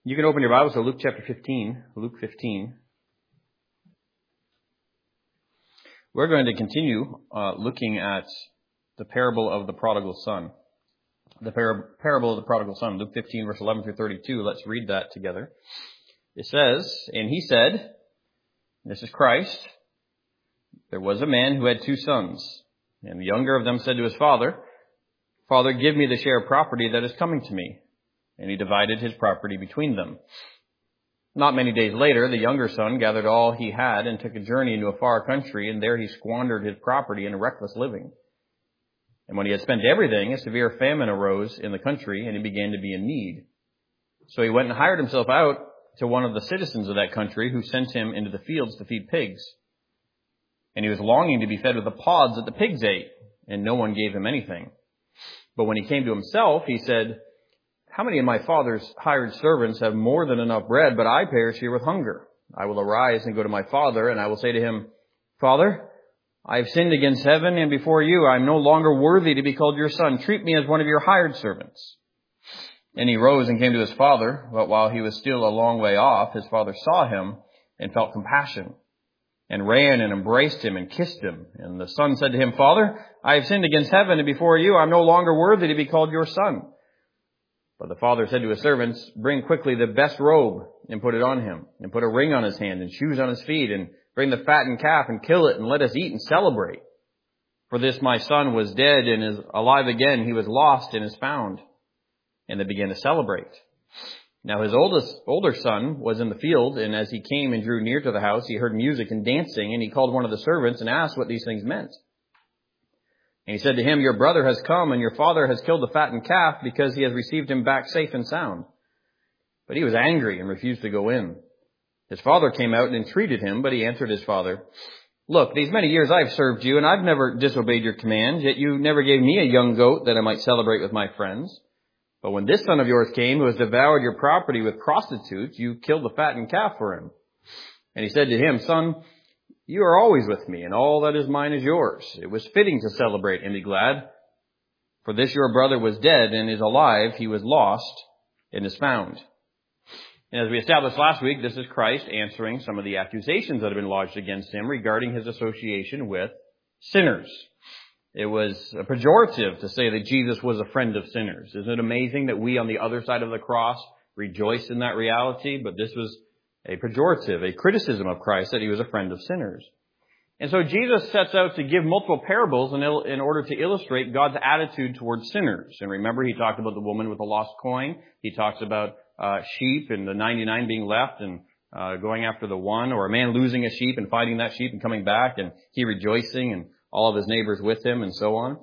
You can open your Bibles to Luke chapter 15. Luke 15. We're going to continue looking at the parable of the prodigal son. The parable of the prodigal son. Luke 15, verse 11 through 32. Let's read that together. It says, "And he said," this is Christ, "there was a man who had 2 sons. And the younger of them said to his father, 'Father, give me the share of property that is coming to me.' And he divided his property between them. Not many days later, the younger son gathered all he had and took a journey into a far country, and there he squandered his property in reckless living. And when he had spent everything, a severe famine arose in the country, and he began to be in need. So he went and hired himself out to one of the citizens of that country, who sent him into the fields to feed pigs. And he was longing to be fed with the pods that the pigs ate, and no one gave him anything. But when he came to himself, he said, 'How many of my father's hired servants have more than enough bread, but I perish here with hunger? I will arise and go to my father, and I will say to him, Father, I have sinned against heaven and before you. I am no longer worthy to be called your son. Treat me as one of your hired servants.' And he rose and came to his father. But while he was still a long way off, his father saw him and felt compassion, and ran and embraced him and kissed him. And the son said to him, 'Father, I have sinned against heaven and before you. I am no longer worthy to be called your son.' But the father said to his servants, 'Bring quickly the best robe and put it on him, and put a ring on his hand and shoes on his feet, and bring the fattened calf and kill it, and let us eat and celebrate. For this my son was dead and is alive again. He was lost and is found.' And they began to celebrate. Now his older son was in the field, and as he came and drew near to the house, he heard music and dancing, and he called one of the servants and asked what these things meant. And he said to him, 'Your brother has come, and your father has killed the fattened calf, because he has received him back safe and sound.' But he was angry and refused to go in. His father came out and entreated him, but he answered his father, 'Look, these many years I have served you, and I've never disobeyed your commands, yet you never gave me a young goat that I might celebrate with my friends. But when this son of yours came, who has devoured your property with prostitutes, you killed the fattened calf for him.' And he said to him, 'Son, you are always with me, and all that is mine is yours. It was fitting to celebrate and be glad. For this your brother was dead and is alive. He was lost and is found.'" And as we established last week, this is Christ answering some of the accusations that have been lodged against him regarding his association with sinners. It was a pejorative to say that Jesus was a friend of sinners. Isn't it amazing that we on the other side of the cross rejoice in that reality? But this was a pejorative, a criticism of Christ, that he was a friend of sinners. And so Jesus sets out to give multiple parables in order to illustrate God's attitude towards sinners. And remember, he talked about the woman with the lost coin. He talks about sheep and the 99 being left and going after the one, or a man losing a sheep and finding that sheep and coming back, and he rejoicing and all of his neighbors with him and so on.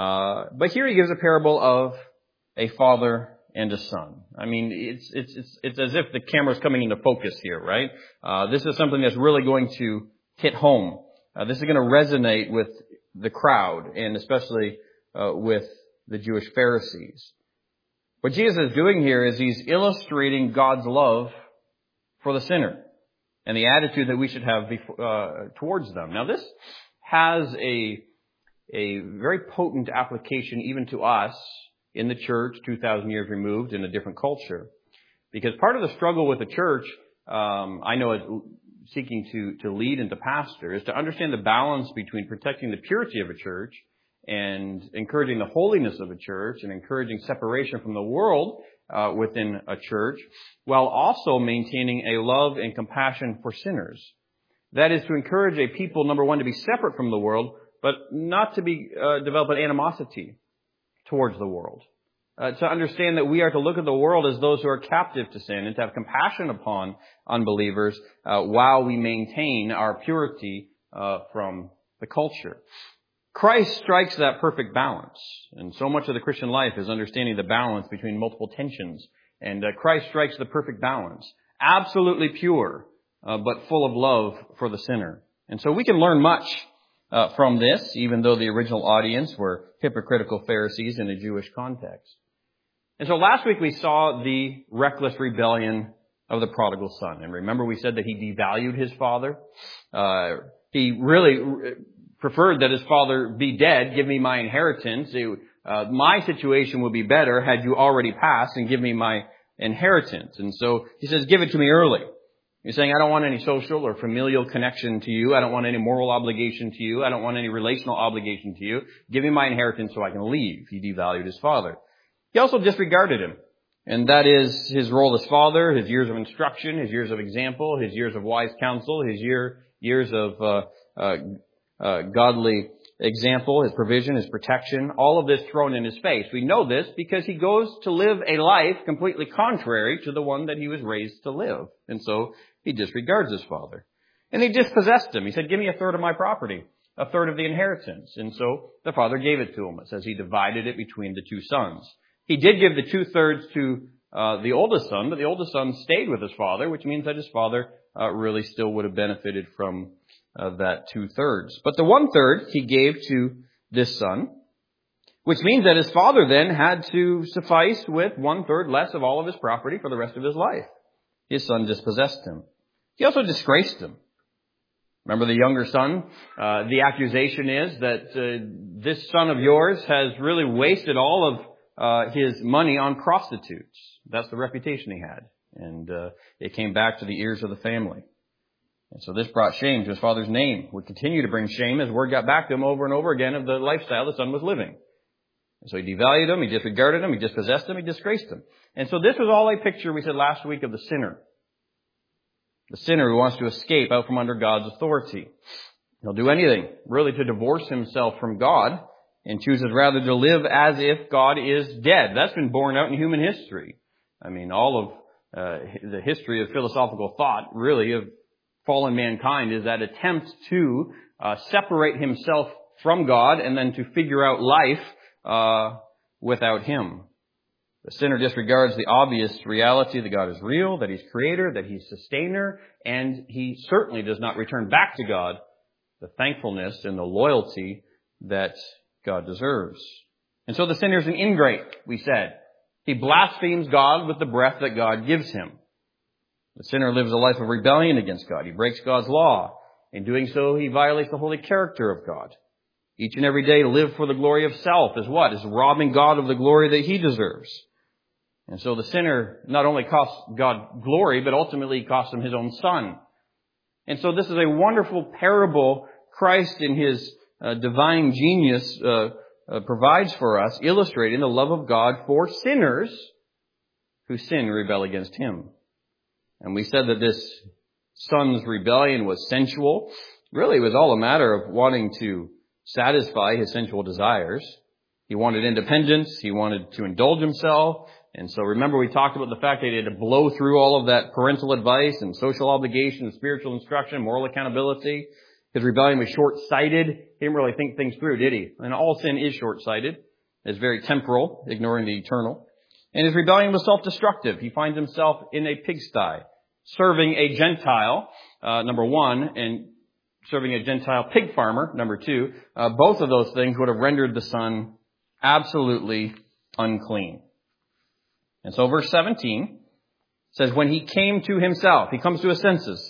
But here he gives a parable of a father and a son. I mean, it's as if the camera's coming into focus here, right? This is something that's really going to hit home. This is going to resonate with the crowd, and especially with the Jewish Pharisees. What Jesus is doing here is he's illustrating God's love for the sinner and the attitude that we should have towards them. Now, this has a very potent application even to us in the church 2,000 years removed in a different culture. Because part of the struggle with the church, I know as seeking to lead and to pastor, is to understand the balance between protecting the purity of a church and encouraging the holiness of a church and encouraging separation from the world within a church, while also maintaining a love and compassion for sinners. That is to encourage a people, number one, to be separate from the world, but not to be develop an animosity towards the world. To understand that we are to look at the world as those who are captive to sin, and to have compassion upon unbelievers while we maintain our purity from the culture. Christ strikes that perfect balance. And so much of the Christian life is understanding the balance between multiple tensions. And Christ strikes the perfect balance. Absolutely pure, but full of love for the sinner. And so we can learn much from this, even though the original audience were hypocritical Pharisees in a Jewish context. And so last week we saw the reckless rebellion of the prodigal son. And remember, we said that he devalued his father. He really preferred that his father be dead. Give me my inheritance. My situation would be better had you already passed and give me my inheritance. And so he says, give it to me early. He's saying, I don't want any social or familial connection to you. I don't want any moral obligation to you. I don't want any relational obligation to you. Give me my inheritance so I can leave. He devalued his father. He also disregarded him. And that is his role as father, his years of instruction, his years of example, his years of wise counsel, his years of godly example, his provision, his protection, all of this thrown in his face. We know this because he goes to live a life completely contrary to the one that he was raised to live. And so he disregards his father. And he dispossessed him. He said, give me a third of my property, a third of the inheritance. And so the father gave it to him. It says he divided it between the two sons. He did give the 2/3 to the oldest son, but the oldest son stayed with his father, which means that his father really still would have benefited from that 2/3. But the 1/3 he gave to this son, which means that his father then had to suffice with 1/3 less of all of his property for the rest of his life. His son dispossessed him. He also disgraced him. Remember the younger son? The accusation is that this son of yours has really wasted all of his money on prostitutes. That's the reputation he had. And it came back to the ears of the family. And so this brought shame to his father's name. Would continue to bring shame as word got back to him over and over again of the lifestyle the son was living. And so he devalued him, he disregarded him, he dispossessed him, he disgraced him. And so this was all a picture, we said last week, of the sinner. The sinner who wants to escape out from under God's authority. He'll do anything, really, to divorce himself from God, and chooses rather to live as if God is dead. That's been borne out in human history. I mean, all of the history of philosophical thought, really, of fallen mankind, is that attempt to separate himself from God and then to figure out life without Him. The sinner disregards the obvious reality that God is real, that He's creator, that He's sustainer, and he certainly does not return back to God the thankfulness and the loyalty that God deserves. And so the sinner is an ingrate, we said. He blasphemes God with the breath that God gives him. The sinner lives a life of rebellion against God. He breaks God's law. In doing so, he violates the holy character of God. Each and every day to live for the glory of self is what? Is robbing God of the glory that He deserves. And so the sinner not only costs God glory, but ultimately costs Him His own Son. And so this is a wonderful parable Christ in His divine genius provides for us, illustrating the love of God for sinners who sin and rebel against Him. And we said that this son's rebellion was sensual. Really, it was all a matter of wanting to satisfy his sensual desires. He wanted independence. He wanted to indulge himself. And so remember, we talked about the fact that he had to blow through all of that parental advice and social obligation, spiritual instruction, moral accountability. His rebellion was short-sighted. He didn't really think things through, did he? And all sin is short-sighted. It's very temporal, ignoring the eternal. And his rebellion was self-destructive. He finds himself in a pigsty, serving a Gentile, number one, and serving a Gentile pig farmer, number two. Both of those things would have rendered the son absolutely unclean. And so verse 17 says, when he came to himself, he comes to his senses.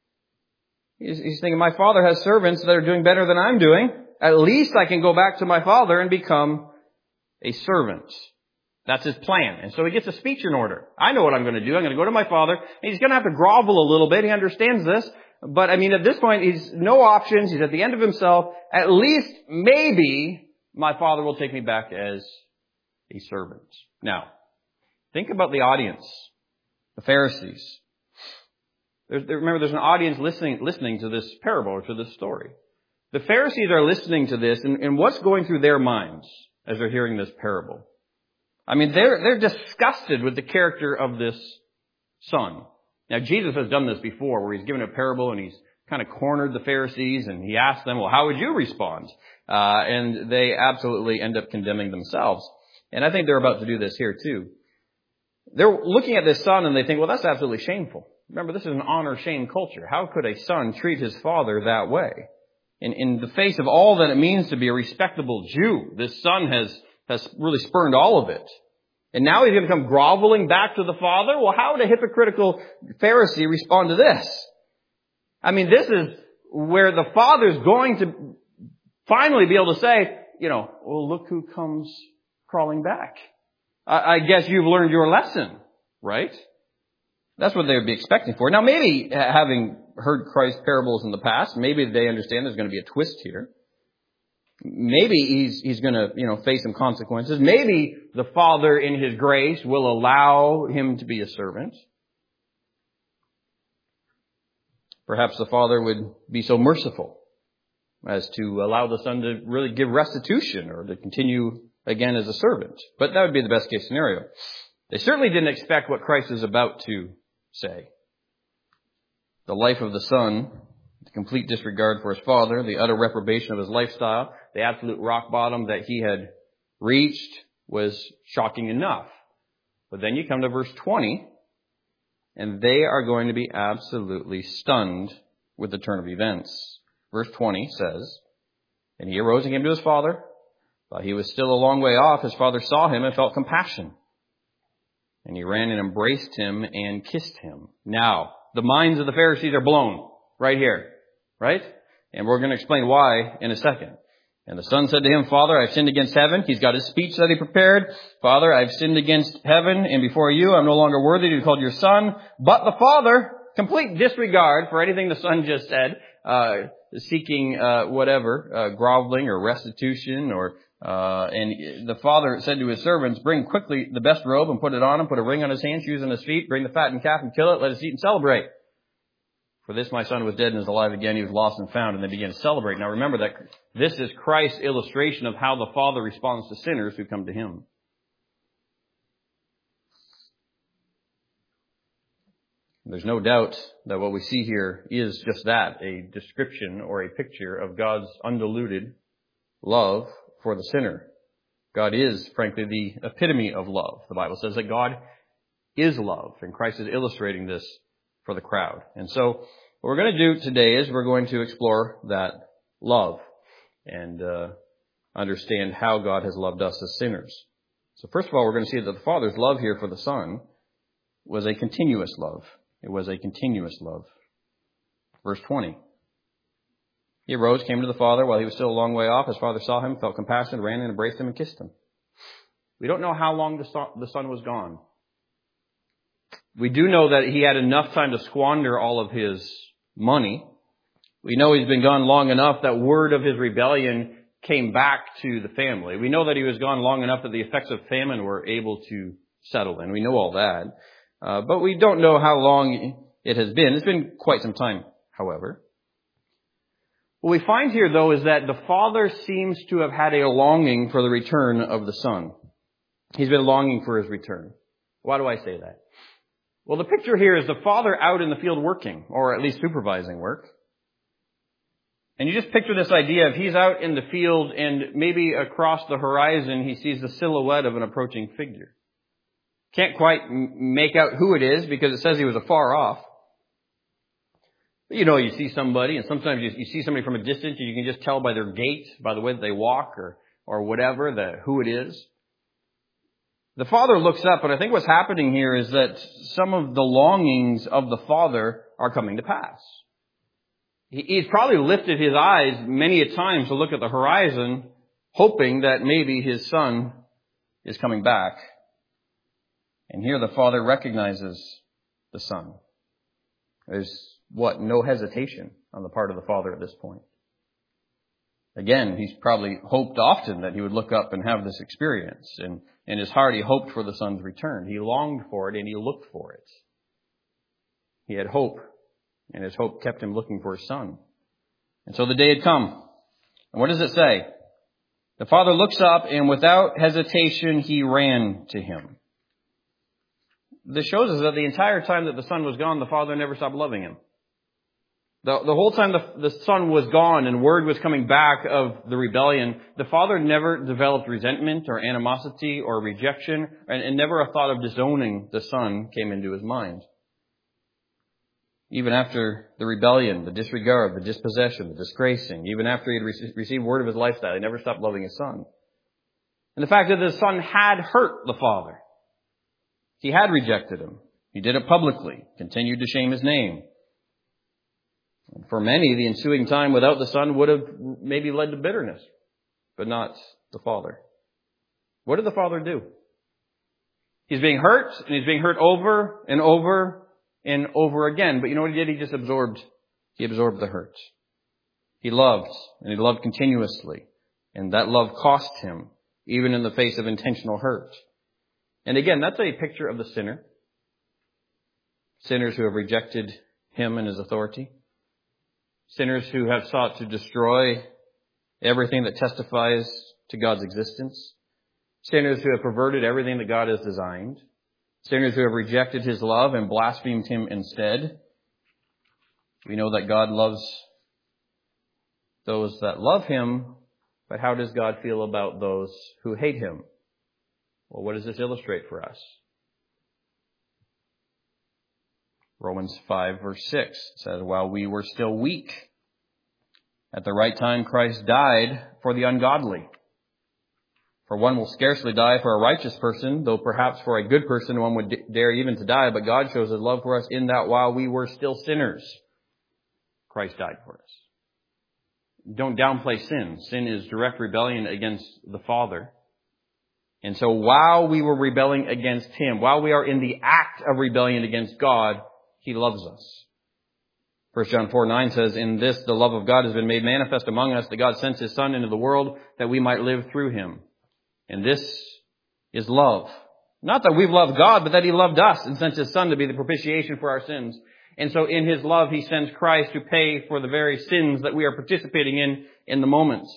He's thinking, my father has servants that are doing better than I'm doing. At least I can go back to my father and become a servant. That's his plan. And so he gets a speech in order. I know what I'm going to do. I'm going to go to my father. And he's going to have to grovel a little bit. He understands this. But I mean, at this point, he's no options. He's at the end of himself. At least, maybe, my father will take me back as a servant. Now, think about the audience. The Pharisees. Remember, there's an audience listening to this parable or to this story. The Pharisees are listening to this, and what's going through their minds as they're hearing this parable? I mean, they're disgusted with the character of this son. Now, Jesus has done this before, where He's given a parable and He's kind of cornered the Pharisees, and He asked them, well, how would you respond? And they absolutely end up condemning themselves. And I think they're about to do this here too. They're looking at this son and they think, well, that's absolutely shameful. Remember, this is an honor-shame culture. How could a son treat his father that way? In the face of all that it means to be a respectable Jew, this son has really spurned all of it. And now he's going to come groveling back to the father? Well, how would a hypocritical Pharisee respond to this? I mean, this is where the father's going to finally be able to say, well, look who comes crawling back. I guess you've learned your lesson, right? That's what they would be expecting for. Now, maybe having heard Christ's parables in the past, maybe they understand there's going to be a twist here. Maybe he's going to, face some consequences. Maybe the Father in His grace will allow him to be a servant. Perhaps the Father would be so merciful as to allow the Son to really give restitution or to continue again as a servant. But that would be the best case scenario. They certainly didn't expect what Christ is about to say. The life of the Son, the complete disregard for His Father, the utter reprobation of His lifestyle, the absolute rock bottom that He had reached was shocking enough. But then you come to verse 20, and they are going to be absolutely stunned with the turn of events. Verse 20 says, "And he arose and came to his father. While he was still a long way off, his father saw him and felt compassion. And he ran and embraced him and kissed him." Now, the minds of the Pharisees are blown right here, right? And we're going to explain why in a second. "And the son said to him, 'Father, I've sinned against heaven.'" He's got his speech that he prepared. "Father, I've sinned against heaven and before you. I'm no longer worthy to be called your son." But the father, complete disregard for anything the son just said, seeking groveling or restitution, and the father said to his servants, "Bring quickly the best robe and put it on him. Put a ring on his hand, shoes on his feet. Bring the fattened calf and kill it. Let us eat and celebrate. For this my son was dead and is alive again. He was lost and found." And they begin to celebrate. Now remember that this is Christ's illustration of how the Father responds to sinners who come to Him. There's no doubt that what we see here is just that, a description or a picture of God's undiluted love for the sinner. God is, frankly, the epitome of love. The Bible says that God is love, and Christ is illustrating this for the crowd. And so what we're going to do today is we're going to explore that love and understand how God has loved us as sinners. So first of all, we're going to see that the Father's love here for the Son was a continuous love. It was a continuous love. Verse 20. "He arose, came to the Father while he was still a long way off. His Father saw him, felt compassion, ran and embraced him and kissed him." We don't know how long the Son was gone. We do know that he had enough time to squander all of his money. We know he's been gone long enough that word of his rebellion came back to the family. We know that he was gone long enough that the effects of famine were able to settle in. We know all that. But we don't know how long it has been. It's been quite some time, however. What we find here, though, is that the Father seems to have had a longing for the return of the Son. He's been longing for His return. Why do I say that? Well, the picture here is the Father out in the field working, or at least supervising work. And you just picture this idea of he's out in the field and maybe across the horizon he sees the silhouette of an approaching figure. Can't quite make out who it is because it says he was afar off. But you see somebody, and sometimes you see somebody from a distance and you can just tell by their gait, by the way that they walk or whatever, who it is. The Father looks up, and I think what's happening here is that some of the longings of the Father are coming to pass. He's probably lifted his eyes many a time to look at the horizon, hoping that maybe his Son is coming back. And here the Father recognizes the Son. There's, no hesitation on the part of the Father at this point. Again, he's probably hoped often that he would look up and have this experience. And in his heart, he hoped for the Son's return. He longed for it and he looked for it. He had hope, and his hope kept him looking for his Son. And so the day had come. And what does it say? The Father looks up, and without hesitation, he ran to him. This shows us that the entire time that the Son was gone, the Father never stopped loving him. The whole time the Son was gone and word was coming back of the rebellion, the Father never developed resentment or animosity or rejection, and never a thought of disowning the Son came into his mind. Even after the rebellion, the disregard, the dispossession, the disgracing, even after he had received word of his lifestyle, he never stopped loving his Son. And the fact that the Son had hurt the Father. He had rejected him. He did it publicly, continued to shame his name. For many, the ensuing time without the Son would have maybe led to bitterness, but not the Father. What did the Father do? He's being hurt, and he's being hurt over and over and over again. But you know what he did? He absorbed the hurt. He loved, and he loved continuously. And that love cost him, even in the face of intentional hurt. And again, that's a picture of the sinner. Sinners who have rejected him and his authority. Sinners who have sought to destroy everything that testifies to God's existence. Sinners who have perverted everything that God has designed. Sinners who have rejected his love and blasphemed him instead. We know that God loves those that love him, but how does God feel about those who hate him? Well, what does this illustrate for us? Romans 5 verse 6 says, while we were still weak, at the right time Christ died for the ungodly. For one will scarcely die for a righteous person, though perhaps for a good person one would dare even to die. But God shows his love for us in that while we were still sinners, Christ died for us. Don't downplay sin. Sin is direct rebellion against the Father. And so while we were rebelling against him, while we are in the act of rebellion against God, he loves us. 1 John 4:9 says, in this the love of God has been made manifest among us, that God sent his Son into the world that we might live through him. And this is love. Not that we've loved God, but that he loved us and sent his Son to be the propitiation for our sins. And so in his love, he sends Christ to pay for the very sins that we are participating in the moment.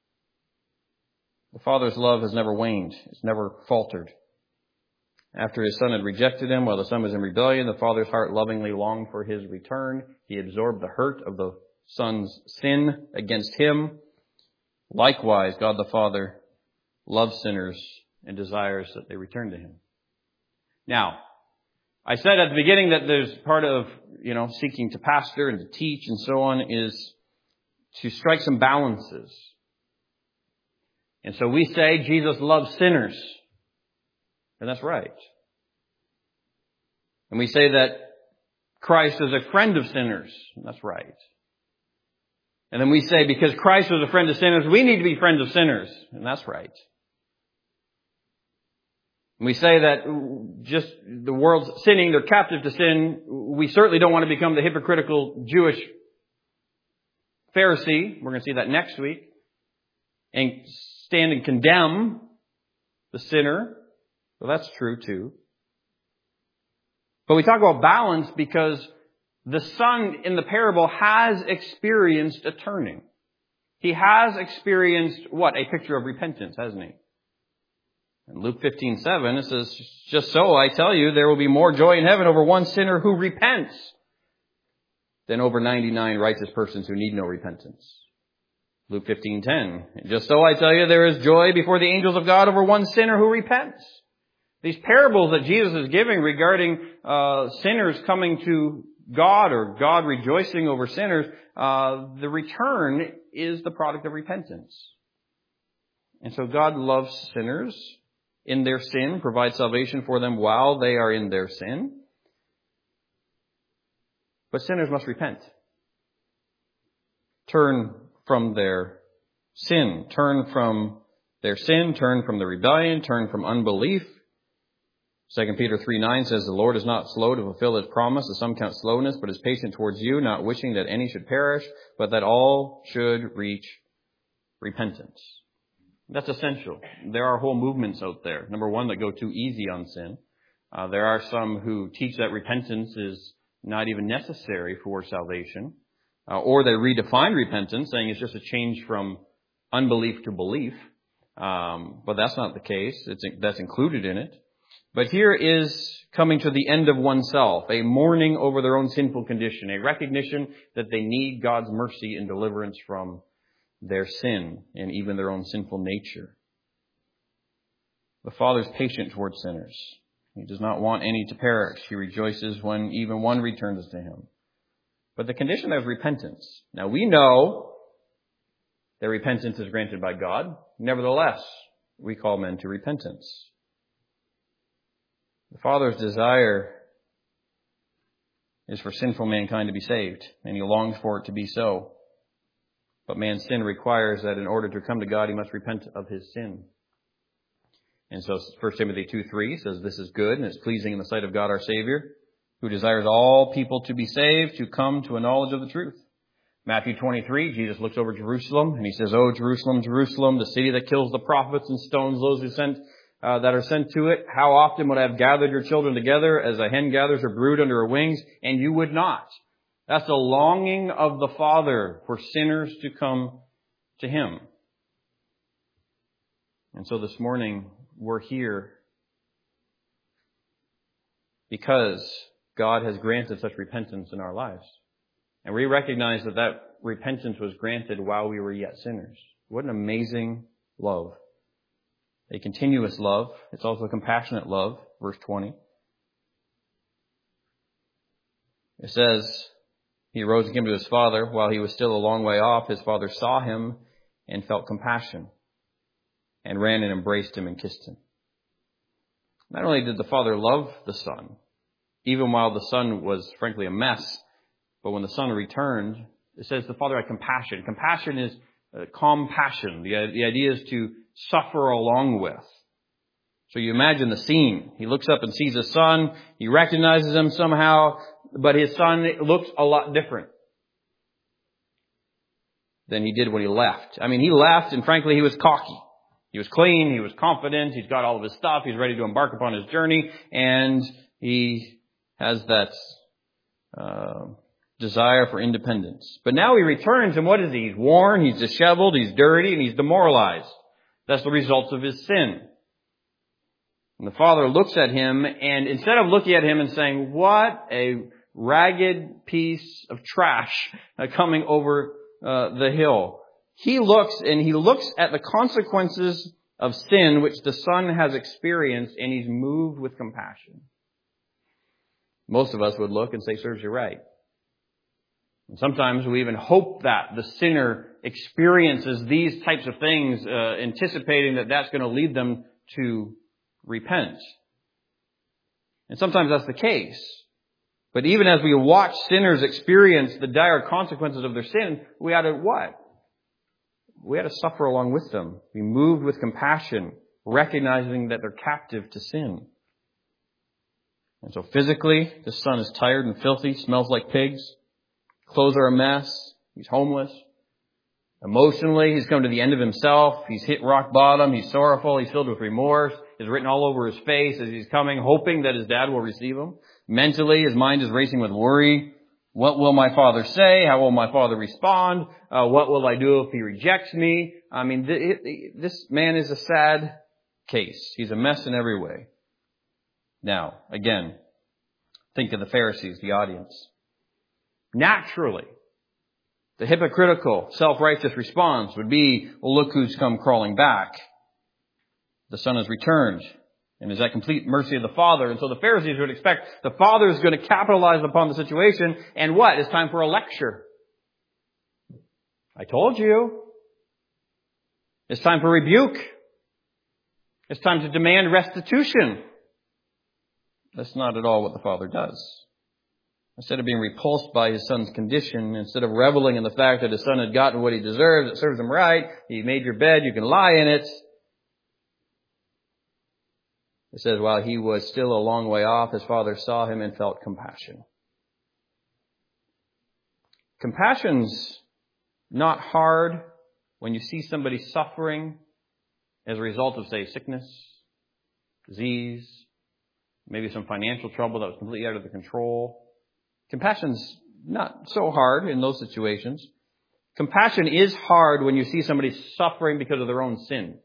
The Father's love has never waned. It's never faltered. After his Son had rejected him, while the Son was in rebellion, the Father's heart lovingly longed for his return. He absorbed the hurt of the Son's sin against him. Likewise, God the Father loves sinners and desires that they return to him. Now, I said at the beginning that there's part of, seeking to pastor and to teach and so on is to strike some balances. And so we say Jesus loves sinners. And that's right. And we say that Christ is a friend of sinners. And that's right. And then we say because Christ was a friend of sinners, we need to be friends of sinners. And that's right. And we say that just the world's sinning, they're captive to sin. We certainly don't want to become the hypocritical Jewish Pharisee. We're going to see that next week. And stand and condemn the sinner. Well, that's true too. But we talk about balance because the Son in the parable has experienced a turning. He has experienced what? A picture of repentance, hasn't he? In Luke 15:7, it says, just so I tell you, there will be more joy in heaven over one sinner who repents than over 99 righteous persons who need no repentance. Luke 15:10, just so I tell you, there is joy before the angels of God over one sinner who repents. These parables that Jesus is giving regarding sinners coming to God or God rejoicing over sinners, the return is the product of repentance. And so God loves sinners in their sin, provides salvation for them while they are in their sin. But sinners must repent. Turn from their sin. Turn from their sin. Turn from the rebellion. Turn from unbelief. 2 Peter 3:9 says, the Lord is not slow to fulfill his promise, as some count slowness, but is patient towards you, not wishing that any should perish, but that all should reach repentance. That's essential. There are whole movements out there. Number one, that go too easy on sin. There are some who teach that repentance is not even necessary for salvation. Or they redefine repentance, saying it's just a change from unbelief to belief. But that's not the case. That's included in it. But here is coming to the end of oneself, a mourning over their own sinful condition, a recognition that they need God's mercy and deliverance from their sin and even their own sinful nature. The Father is patient towards sinners. He does not want any to perish. He rejoices when even one returns to him. But the condition is repentance. Now we know that repentance is granted by God. Nevertheless, we call men to repentance. The Father's desire is for sinful mankind to be saved, and he longs for it to be so. But man's sin requires that in order to come to God, he must repent of his sin. And so 1 Timothy 2:3 says, this is good and it's pleasing in the sight of God our Savior, who desires all people to be saved, to come to a knowledge of the truth. Matthew 23, Jesus looks over Jerusalem and he says, "Oh, Jerusalem, Jerusalem, the city that kills the prophets and stones those who that are sent to it. How often would I have gathered your children together as a hen gathers her brood under her wings, and you would not." That's the longing of the Father for sinners to come to Him. And so this morning, we're here because God has granted such repentance in our lives. And we recognize that that repentance was granted while we were yet sinners. What an amazing love. A continuous love. It's also a compassionate love. Verse 20. It says, he arose and came to his father. While he was still a long way off, his father saw him and felt compassion and ran and embraced him and kissed him. Not only did the father love the son, even while the son was frankly a mess, but when the son returned, it says the father had compassion. Compassion is compassion. The idea is to suffer along with. So you imagine the scene. He looks up and sees his son. He recognizes him somehow, but his son looks a lot different than he did when he left. I mean, he left and frankly he was cocky. He was clean. He was confident. He's got all of his stuff. He's ready to embark upon his journey. And he has that desire for independence. But now he returns, and what is he? He's worn, he's disheveled, he's dirty, and he's demoralized. That's the result of his sin. And the father looks at him, and instead of looking at him and saying, "What a ragged piece of trash coming over the hill," he looks at the consequences of sin which the son has experienced, and he's moved with compassion. Most of us would look and say, "Serves you right." And sometimes we even hope that the sinner experiences these types of things, anticipating that that's going to lead them to repent. And sometimes that's the case. But even as we watch sinners experience the dire consequences of their sin, we ought to what? We ought to suffer along with them. Be moved with compassion, recognizing that they're captive to sin. And so physically, the son is tired and filthy, smells like pigs. Clothes are a mess. He's homeless. Emotionally, he's come to the end of himself. He's hit rock bottom. He's sorrowful. He's filled with remorse. It's written all over his face as he's coming, hoping that his dad will receive him. Mentally, his mind is racing with worry. What will my father say? How will my father respond? What will I do if he rejects me? I mean, this man is a sad case. He's a mess in every way. Now, again, think of the Pharisees, the audience. Naturally, the hypocritical, self-righteous response would be, "Well, look who's come crawling back. The son has returned and is at complete mercy of the father." And so the Pharisees would expect the father is going to capitalize upon the situation. And what? It's time for a lecture. I told you. It's time for rebuke. It's time to demand restitution. That's not at all what the father does. Instead of being repulsed by his son's condition, instead of reveling in the fact that his son had gotten what he deserved, it serves him right, he made your bed, you can lie in it. It says, while he was still a long way off, his father saw him and felt compassion. Compassion's not hard when you see somebody suffering as a result of, say, sickness, disease, maybe some financial trouble that was completely out of their control. Compassion's not so hard in those situations. Compassion is hard when you see somebody suffering because of their own sin.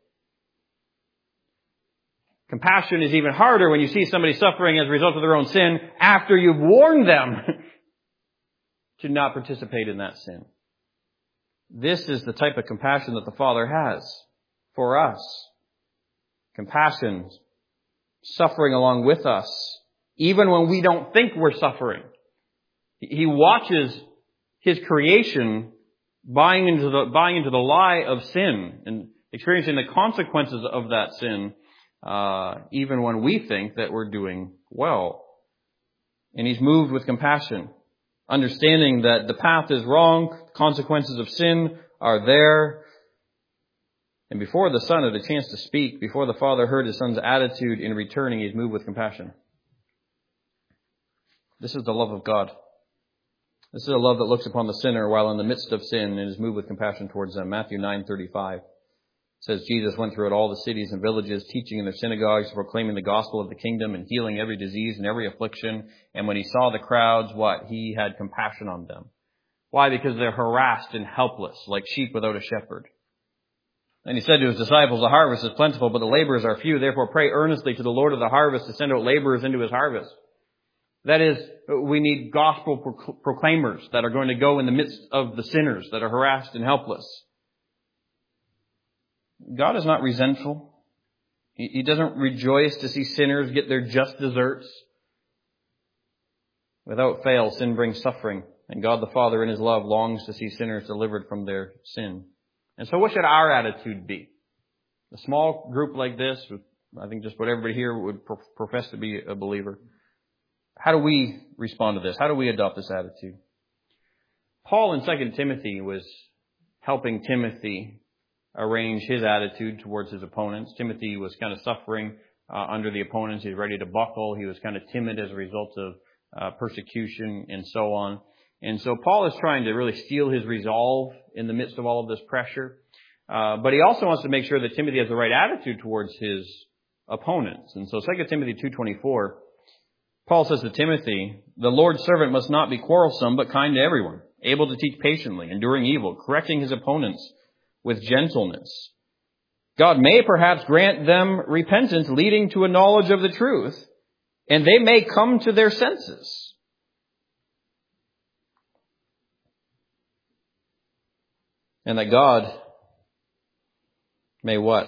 Compassion is even harder when you see somebody suffering as a result of their own sin after you've warned them to not participate in that sin. This is the type of compassion that the Father has for us. Compassion, suffering along with us, even when we don't think we're suffering. He watches His creation buying into the lie of sin and experiencing the consequences of that sin, even when we think that we're doing well. And He's moved with compassion, understanding that the path is wrong, the consequences of sin are there. And before the son had a chance to speak, before the father heard his son's attitude in returning, he's moved with compassion. This is the love of God. This is a love that looks upon the sinner while in the midst of sin and is moved with compassion towards them. Matthew 9:35 says, Jesus went throughout all the cities and villages, teaching in their synagogues, proclaiming the gospel of the kingdom and healing every disease and every affliction. And when he saw the crowds, what? He had compassion on them. Why? Because they're harassed and helpless, like sheep without a shepherd. And he said to his disciples, the harvest is plentiful, but the laborers are few. Therefore pray earnestly to the Lord of the harvest to send out laborers into his harvest. That is, we need gospel proclaimers that are going to go in the midst of the sinners that are harassed and helpless. God is not resentful. He doesn't rejoice to see sinners get their just deserts. Without fail, sin brings suffering, and God the Father in His love longs to see sinners delivered from their sin. And so what should our attitude be? A small group like this, I think just what everybody here would profess to be a believer. How do we respond to this? How do we adopt this attitude? Paul in 2 Timothy was helping Timothy arrange his attitude towards his opponents. Timothy was kind of suffering under the opponents. He was ready to buckle. He was kind of timid as a result of persecution and so on. And so Paul is trying to really steel his resolve in the midst of all of this pressure. But he also wants to make sure that Timothy has the right attitude towards his opponents. And so 2 Timothy 2:24, Paul says to Timothy, the Lord's servant must not be quarrelsome, but kind to everyone, able to teach patiently, enduring evil, correcting his opponents with gentleness. God may perhaps grant them repentance leading to a knowledge of the truth, and they may come to their senses. And that God may what?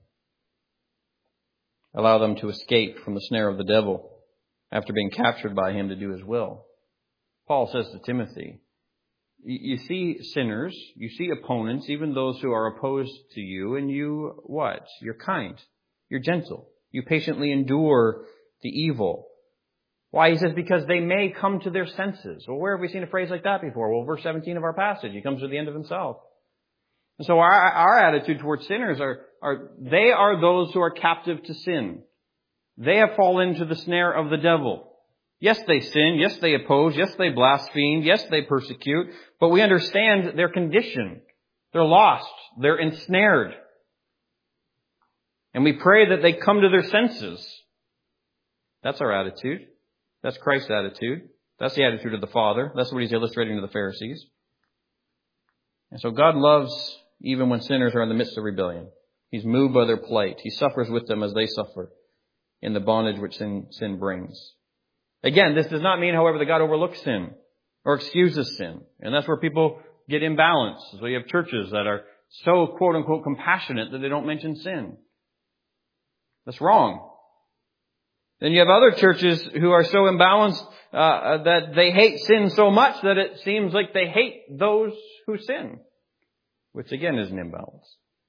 Allow them to escape from the snare of the devil after being captured by him to do his will. Paul says to Timothy, you see sinners, you see opponents, even those who are opposed to you, and you what? You're kind. You're gentle. You patiently endure the evil. Why? He says, because they may come to their senses. Well, where have we seen a phrase like that before? Well, verse 17 of our passage, he comes to the end of himself. And so our attitude towards sinners they are those who are captive to sin. They have fallen into the snare of the devil. Yes, they sin. Yes, they oppose. Yes, they blaspheme. Yes, they persecute. But we understand their condition. They're lost. They're ensnared. And we pray that they come to their senses. That's our attitude. That's Christ's attitude. That's the attitude of the Father. That's what He's illustrating to the Pharisees. And so God loves even when sinners are in the midst of rebellion. He's moved by their plight. He suffers with them as they suffer in the bondage which sin brings. Again, this does not mean, however, that God overlooks sin or excuses sin. And that's where people get imbalanced. So you have churches that are so, quote unquote, compassionate that they don't mention sin. That's wrong. Then you have other churches who are so imbalanced that they hate sin so much that it seems like they hate those who sin, which again is an imbalance.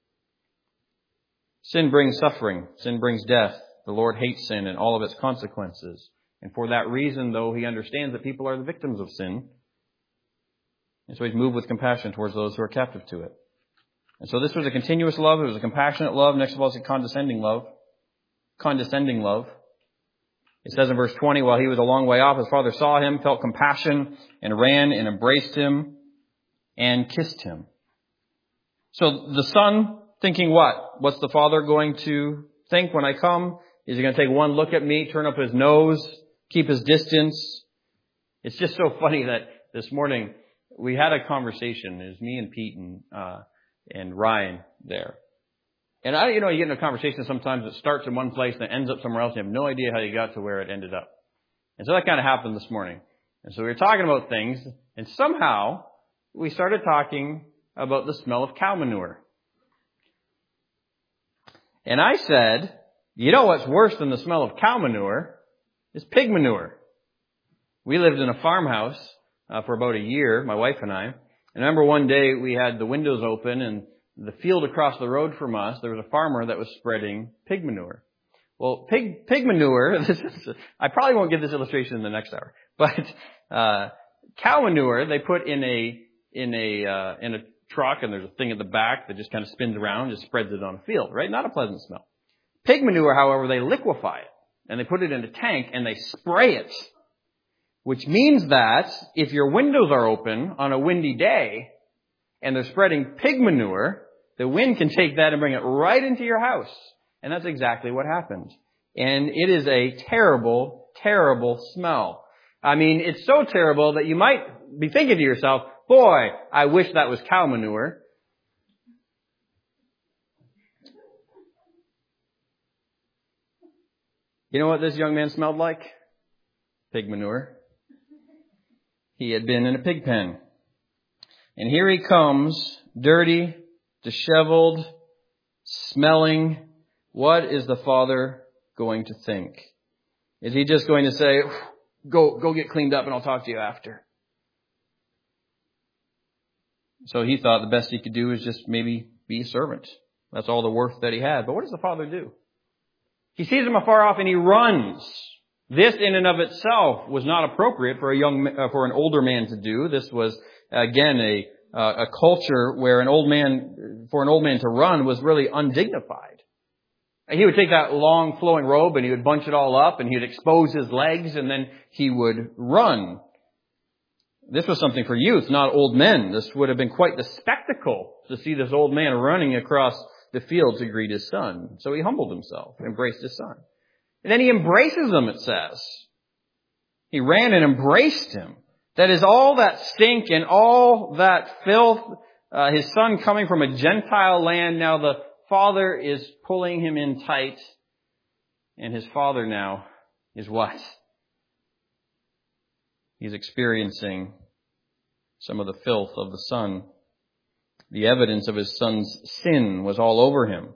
Sin brings suffering. Sin brings death. The Lord hates sin and all of its consequences. And for that reason, though, He understands that people are the victims of sin. And so He's moved with compassion towards those who are captive to it. And so this was a continuous love. It was a compassionate love. Next of all, it's a condescending love. Condescending love. It says in verse 20, while he was a long way off, his father saw him, felt compassion, and ran and embraced him and kissed him. So the son thinking what? What's the father going to think when I come? Is he going to take one look at me, turn up his nose, keep his distance? It's just so funny that this morning we had a conversation. It was me and Pete and Ryan there. And you get in a conversation sometimes that starts in one place and it ends up somewhere else. You have no idea how you got to where it ended up. And so that kind of happened this morning. And so we were talking about things, and somehow we started talking about the smell of cow manure. And I said, you know what's worse than the smell of cow manure is pig manure. We lived in a farmhouse for about a year, my wife and I. And I remember one day we had the windows open, and the field across the road from us, there was a farmer that was spreading pig manure. Well, pig manure, I probably won't give this illustration in the next hour, but cow manure they put in a truck and there's a thing at the back that just kind of spins around and just spreads it on a field, right? Not a pleasant smell. Pig manure, however, they liquefy it and they put it in a tank and they spray it, which means that if your windows are open on a windy day and they're spreading pig manure, the wind can take that and bring it right into your house. And that's exactly what happened. And it is a terrible, terrible smell. I mean, it's so terrible that you might be thinking to yourself, boy, I wish that was cow manure. You know what this young man smelled like? Pig manure. He had been in a pig pen. And here he comes, dirty, disheveled, smelling. What is the father going to think? Is he just going to say, go get cleaned up and I'll talk to you after? So he thought the best he could do is just maybe be a servant. That's all the worth that he had. But what does the father do? He sees him afar off and he runs. This in and of itself was not appropriate for an older man to do. This was, again, a culture where for an old man to run was really undignified. He would take that long flowing robe and he would bunch it all up and he would expose his legs and then he would run. This was something for youth, not old men. This would have been quite the spectacle to see this old man running across the field to greet his son. So he humbled himself, embraced his son. And then he embraces him, it says. He ran and embraced him. That is all that stink and all that filth. His son coming from a Gentile land. Now the father is pulling him in tight. And his father now is what? He's experiencing some of the filth of the son. The evidence of his son's sin was all over him.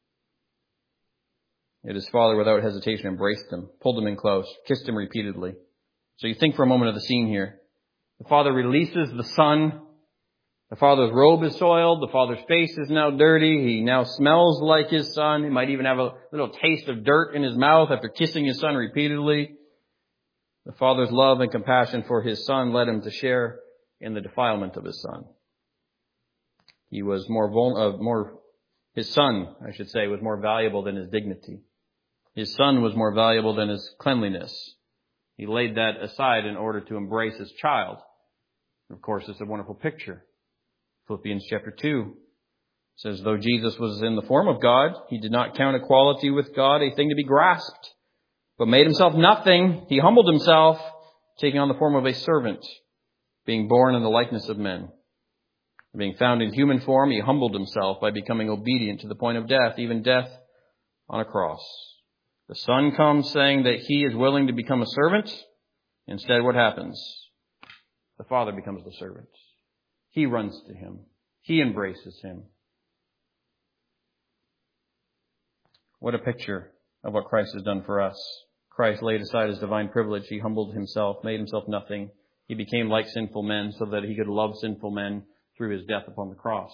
Yet his father, without hesitation, embraced him, pulled him in close, kissed him repeatedly. So you think for a moment of the scene here. The father releases the son. The father's robe is soiled. The father's face is now dirty. He now smells like his son. He might even have a little taste of dirt in his mouth after kissing his son repeatedly. The father's love and compassion for his son led him to share in the defilement of his son. He was his son, I should say, was more valuable than his dignity. His son was more valuable than his cleanliness. He laid that aside in order to embrace his child. Of course, it's a wonderful picture. Philippians chapter 2 says, though Jesus was in the form of God, he did not count equality with God a thing to be grasped, but made himself nothing. He humbled himself, taking on the form of a servant, being born in the likeness of men. Being found in human form, he humbled himself by becoming obedient to the point of death, even death on a cross. The son comes saying that he is willing to become a servant. Instead, what happens? The father becomes the servant. He runs to him. He embraces him. What a picture of what Christ has done for us. Christ laid aside his divine privilege. He humbled himself, made himself nothing. He became like sinful men so that he could love sinful men through his death upon the cross.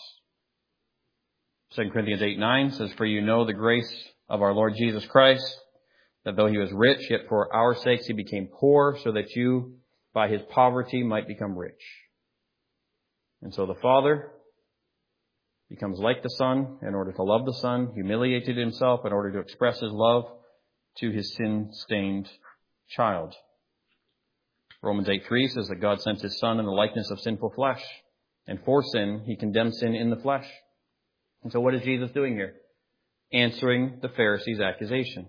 2 Corinthians 8:9 says, for you know the grace of our Lord Jesus Christ, that though he was rich, yet for our sakes he became poor, so that you by his poverty might become rich. And so the Father becomes like the Son in order to love the Son, humiliated himself in order to express his love to his sin-stained child. Romans 8:3 says that God sent his Son in the likeness of sinful flesh. And for sin, he condemned sin in the flesh. And so what is Jesus doing here? Answering the Pharisees' accusation.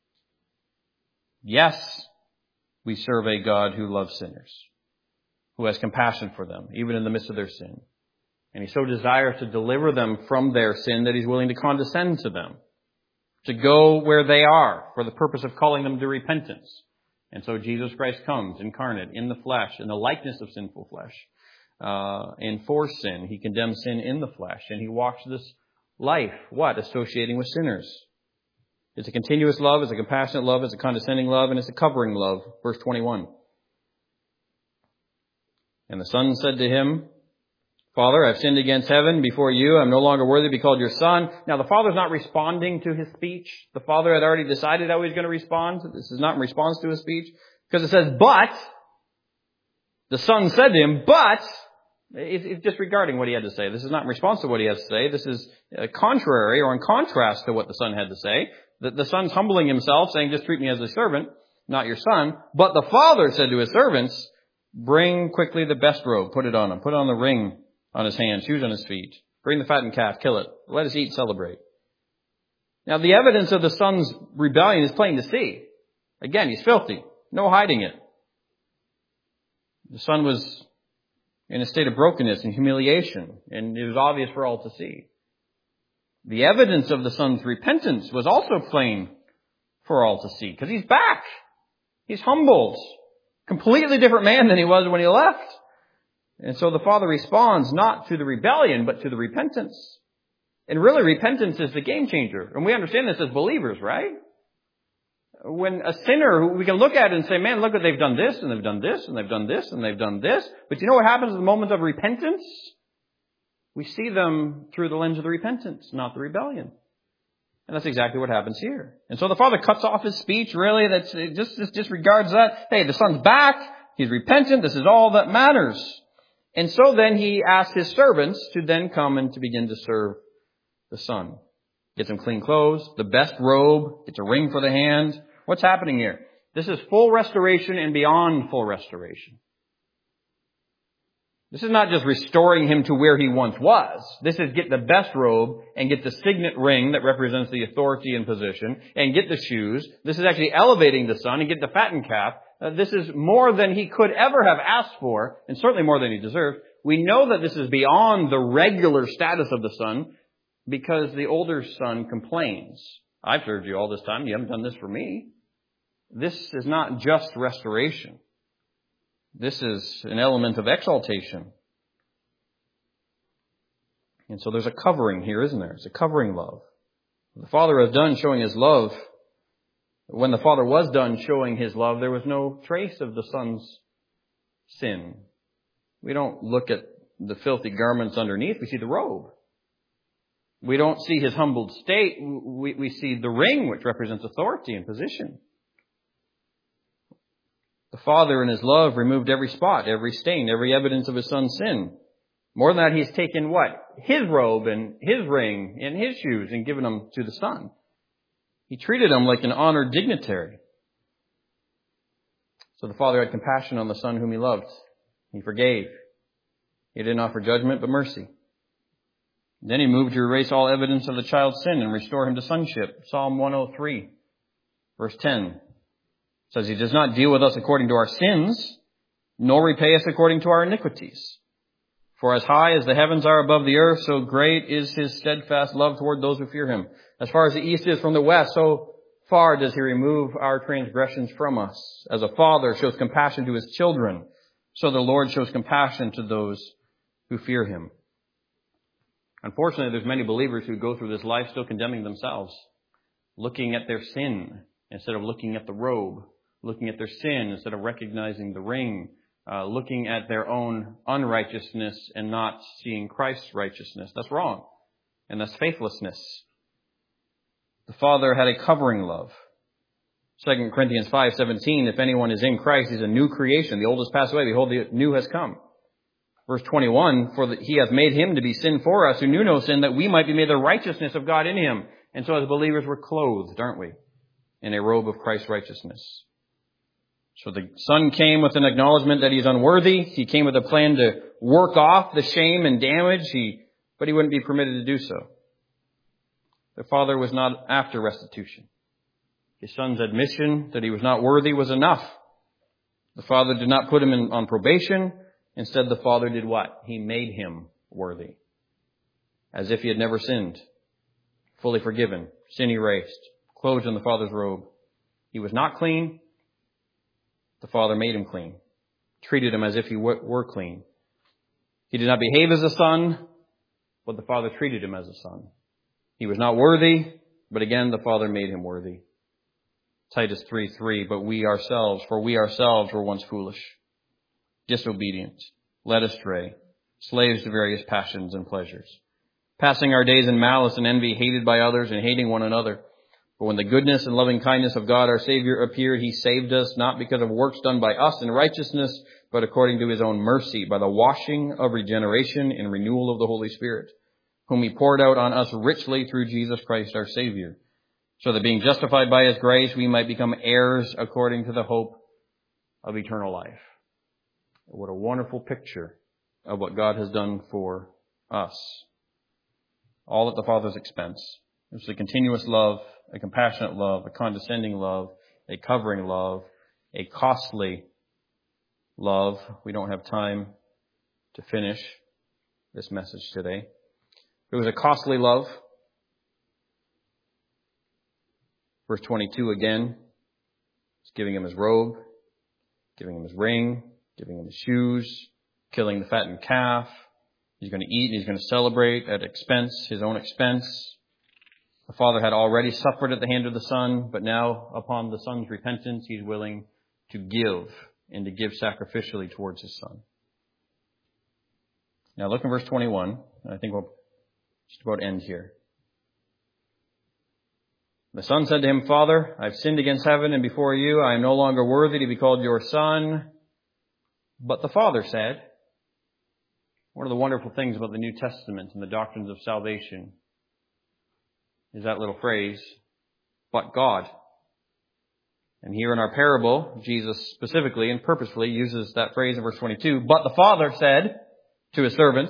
Yes, we serve a God who loves sinners, who has compassion for them, even in the midst of their sin. And he so desires to deliver them from their sin that he's willing to condescend to them, to go where they are for the purpose of calling them to repentance. And so Jesus Christ comes incarnate in the flesh, in the likeness of sinful flesh. And for sin, he condemns sin in the flesh, and he walks this life, associating with sinners. It's a continuous love, it's a compassionate love, it's a condescending love, and it's a covering love. Verse 21. And the son said to him, Father, I've sinned against heaven before you. I'm no longer worthy to be called your son. Now, the father's not responding to his speech. The father had already decided how he's going to respond. This is not in response to his speech. Because it says, but, the son said to him, but, It's disregarding what he had to say. This is not in response to what he has to say. This is contrary or in contrast to what the son had to say. The son's humbling himself, saying, just treat me as a servant, not your son. But the father said to his servants, bring quickly the best robe, put it on him. Put on the ring on his hand, shoes on his feet. Bring the fattened calf, kill it. Let us eat, celebrate. Now the evidence of the son's rebellion is plain to see. Again, he's filthy. No hiding it. The son was in a state of brokenness and humiliation, and it was obvious for all to see. The evidence of the son's repentance was also plain for all to see, because he's back. He's humbled. Completely different man than he was when he left. And so the father responds not to the rebellion, but to the repentance. And really, repentance is the game changer. And we understand this as believers, right? When a sinner, we can look at it and say, man, look what they've done this, and they've done this, and they've done this, and they've done this. But you know what happens in the moment of repentance? We see them through the lens of the repentance, not the rebellion. And that's exactly what happens here. And so the father cuts off his speech, really, that just disregards that. Hey, the son's back. He's repentant. This is all that matters. And so then he asks his servants to then come and to begin to serve the son. Gets him clean clothes, the best robe, gets a ring for the hand. What's happening here? This is full restoration and beyond full restoration. This is not just restoring him to where he once was. This is get the best robe and get the signet ring that represents the authority and position and get the shoes. This is actually elevating the son and get the fattened calf. This is more than he could ever have asked for, and certainly more than he deserved. We know that this is beyond the regular status of the son because the older son complains. I've served you all this time. You haven't done this for me. This is not just restoration. This is an element of exaltation. And so there's a covering here, isn't there? It's a covering love. The father has done showing his love. When the father was done showing his love, there was no trace of the son's sin. We don't look at the filthy garments underneath. We see the robe. We don't see his humbled state. We see the ring, which represents authority and position. The father in his love removed every spot, every stain, every evidence of his son's sin. More than that, he's taken what? His robe and his ring and his shoes and given them to the son. He treated him like an honored dignitary. So the father had compassion on the son whom he loved. He forgave. He didn't offer judgment, but mercy. Then he moved to erase all evidence of the child's sin and restore him to sonship. Psalm 103, verse 10 says, he does not deal with us according to our sins, nor repay us according to our iniquities. For as high as the heavens are above the earth, so great is his steadfast love toward those who fear him. As far as the east is from the west, so far does he remove our transgressions from us. As a father shows compassion to his children, so the Lord shows compassion to those who fear him. Unfortunately, there's many believers who go through this life still condemning themselves, looking at their sin instead of looking at the robe, looking at their sin instead of recognizing the ring, looking at their own unrighteousness and not seeing Christ's righteousness. That's wrong. And that's faithlessness. The Father had a covering love. 2 Corinthians 5:17, if anyone is in Christ, he's a new creation. The old has passed away. Behold, the new has come. Verse 21, for he hath made him to be sin for us who knew no sin, that we might be made the righteousness of God in him. And so as believers, we're clothed, aren't we, in a robe of Christ's righteousness. So the Son came with an acknowledgement that he's unworthy. He came with a plan to work off the shame and damage, but he wouldn't be permitted to do so. The Father was not after restitution. His Son's admission that he was not worthy was enough. The Father did not put him on probation. Instead, the Father did what? He made him worthy. As if he had never sinned. Fully forgiven. Sin erased. Clothed in the Father's robe. He was not clean. The Father made him clean. Treated him as if he were clean. He did not behave as a son, but the Father treated him as a son. He was not worthy, but again, the Father made him worthy. Titus 3:3, but we ourselves were once foolish, disobedient, led astray, slaves to various passions and pleasures, passing our days in malice and envy, hated by others and hating one another. But when the goodness and loving kindness of God our Savior appeared, He saved us, not because of works done by us in righteousness, but according to His own mercy, by the washing of regeneration and renewal of the Holy Spirit, whom He poured out on us richly through Jesus Christ our Savior, so that being justified by His grace, we might become heirs according to the hope of eternal life. What a wonderful picture of what God has done for us. All at the Father's expense. It's a continuous love, a compassionate love, a condescending love, a covering love, a costly love. We don't have time to finish this message today. It was a costly love. Verse 22 again. He's giving him his robe, giving him his ring, giving him his shoes, killing the fattened calf. He's going to eat and he's going to celebrate at his own expense. The Father had already suffered at the hand of the Son, but now upon the Son's repentance, He's willing to give and to give sacrificially towards His Son. Now look in verse 21, and I think we'll just about end here. The Son said to Him, Father, I've sinned against heaven and before you. I am no longer worthy to be called your Son. But the Father said, one of the wonderful things about the New Testament and the doctrines of salvation is that little phrase, but God. And here in our parable, Jesus specifically and purposefully uses that phrase in verse 22. But the Father said to His servants,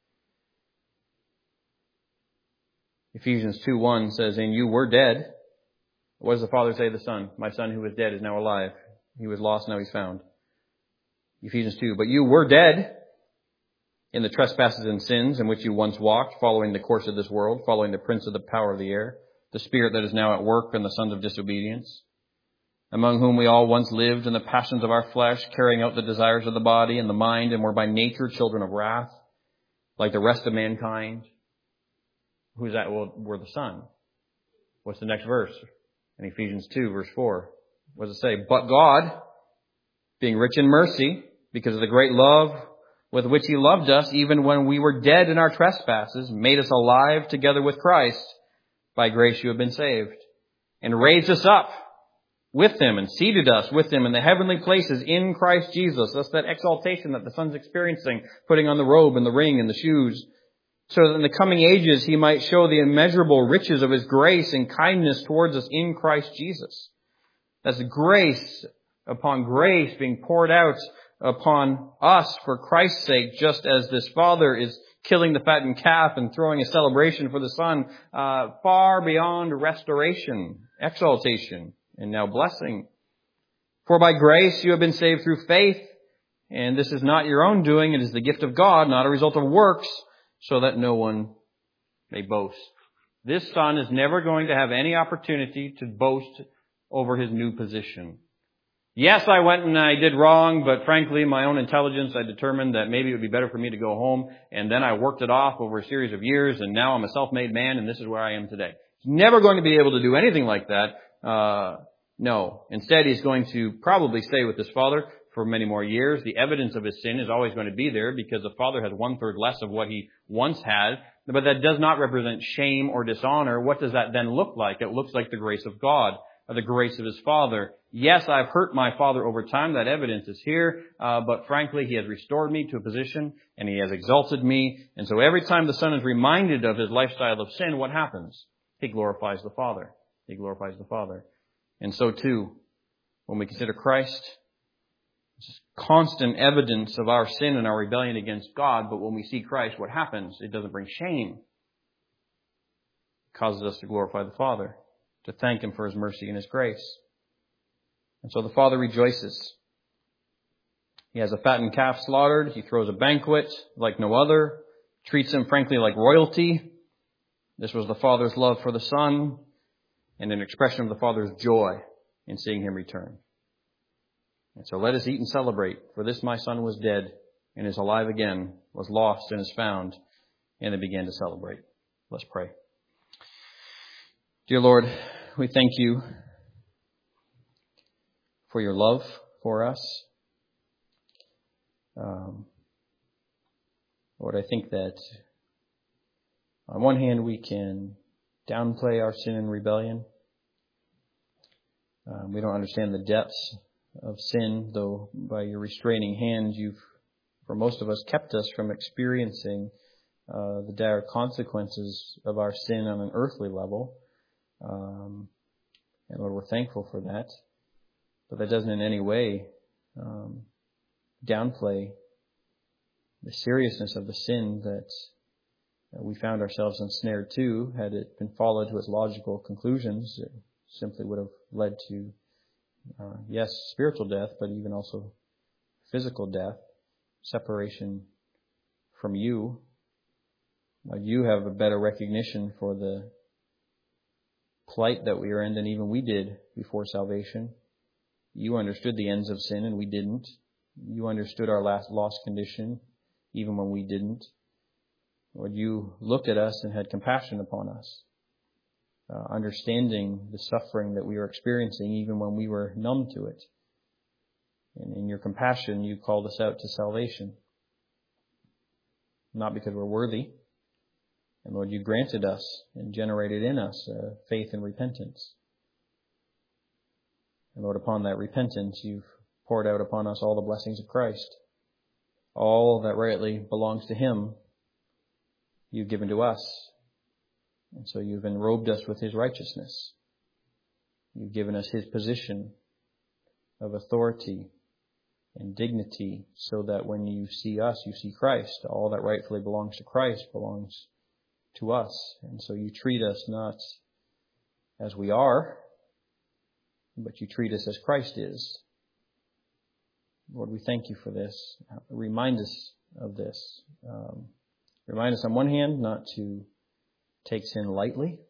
Ephesians 2:1 says, and you were dead. What does the Father say to the Son? My Son who was dead is now alive. He was lost, now He's found. Ephesians 2, but you were dead in the trespasses and sins in which you once walked, following the course of this world, following the prince of the power of the air, the spirit that is now at work in the sons of disobedience, among whom we all once lived in the passions of our flesh, carrying out the desires of the body and the mind, and were by nature children of wrath, like the rest of mankind. Who's that? Well, we're the Son. What's the next verse? In Ephesians 2, verse 4. What does it say? But God, being rich in mercy, because of the great love with which He loved us, even when we were dead in our trespasses, made us alive together with Christ. By grace you have been saved. And raised us up with Him and seated us with Him in the heavenly places in Christ Jesus. That's that exaltation that the Son's experiencing, putting on the robe and the ring and the shoes, so that in the coming ages He might show the immeasurable riches of His grace and kindness towards us in Christ Jesus. That's grace upon grace being poured out upon us for Christ's sake, just as this Father is killing the fattened calf and throwing a celebration for the Son, far beyond restoration, exaltation, and now blessing. For by grace you have been saved through faith, and this is not your own doing, it is the gift of God, not a result of works, so that no one may boast. This Son is never going to have any opportunity to boast over his new position. Yes, I went and I did wrong, but frankly, my own intelligence, I determined that maybe it would be better for me to go home, and then I worked it off over a series of years, and now I'm a self-made man, and this is where I am today. He's never going to be able to do anything like that. No. Instead, he's going to probably stay with his Father for many more years. The evidence of his sin is always going to be there because the Father has 1/3 less of what he once had. But that does not represent shame or dishonor. What does that then look like? It looks like the grace of God, or the grace of his Father. Yes, I've hurt my Father over time. That evidence is here. But frankly, he has restored me to a position and he has exalted me. And so every time the Son is reminded of his lifestyle of sin, what happens? He glorifies the Father. He glorifies the Father. And so too, when we consider Christ, it's constant evidence of our sin and our rebellion against God. But when we see Christ, what happens? It doesn't bring shame. It causes us to glorify the Father, to thank him for his mercy and his grace. And so the Father rejoices. He has a fattened calf slaughtered. He throws a banquet like no other. Treats him, frankly, like royalty. This was the Father's love for the Son, and an expression of the Father's joy in seeing him return. And so let us eat and celebrate. For this my Son was dead and is alive again, was lost and is found. And they began to celebrate. Let's pray. Dear Lord, we thank you for your love for us. Lord, I think that on one hand we can downplay our sin and rebellion, We don't understand the depths of sin, though by your restraining hand, you've, for most of us, kept us from experiencing the dire consequences of our sin on an earthly level. And Lord, we're thankful for that. But that doesn't in any way downplay the seriousness of the sin that we found ourselves ensnared to. Had it been followed to its logical conclusions, it simply would have led to, yes, spiritual death, but even also physical death, separation from you. You have a better recognition for the plight that we are in than even we did before salvation. You understood the ends of sin and we didn't. You understood our lost condition even when we didn't. Lord, you looked at us and had compassion upon us, understanding the suffering that we were experiencing even when we were numb to it. And in your compassion, you called us out to salvation. Not because we're worthy. And Lord, you granted us and generated in us faith and repentance. And Lord, upon that repentance, you've poured out upon us all the blessings of Christ. All that rightly belongs to Him, you've given to us. And so you've enrobed us with His righteousness. You've given us His position of authority and dignity, so that when you see us, you see Christ. All that rightfully belongs to Christ belongs to us. And so you treat us not as we are, but you treat us as Christ is. Lord, we thank you for this. Remind us of this. Remind us on one hand not to take sin lightly.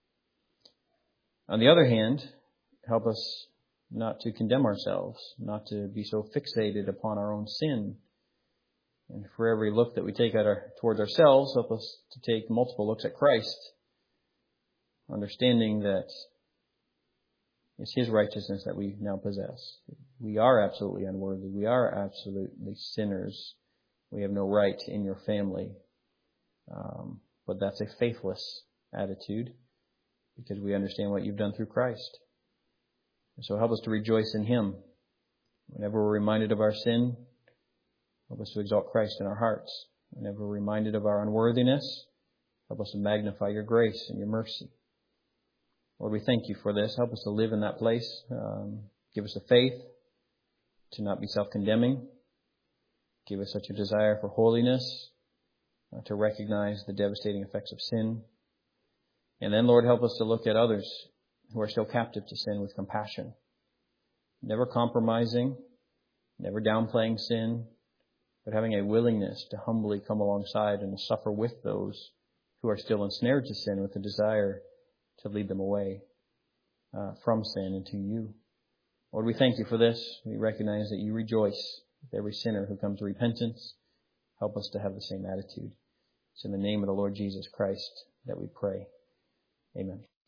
On the other hand, help us not to condemn ourselves, not to be so fixated upon our own sin. And for every look that we take towards ourselves, help us to take multiple looks at Christ, understanding that it's His righteousness that we now possess. We are absolutely unworthy. We are absolutely sinners. We have no right in your family. But that's a faithless attitude, because we understand what you've done through Christ. And so help us to rejoice in Him. Whenever we're reminded of our sin, help us to exalt Christ in our hearts. Whenever we're reminded of our unworthiness, help us to magnify your grace and your mercy. Lord, we thank you for this. Help us to live in that place. Give us the faith to not be self-condemning. Give us such a desire for holiness, to recognize the devastating effects of sin. And then, Lord, help us to look at others who are still captive to sin with compassion. Never compromising, never downplaying sin, but having a willingness to humbly come alongside and to suffer with those who are still ensnared to sin, with a desire to lead them away from sin into you. Lord, we thank you for this. We recognize that you rejoice with every sinner who comes to repentance. Help us to have the same attitude. It's in the name of the Lord Jesus Christ that we pray. Amen.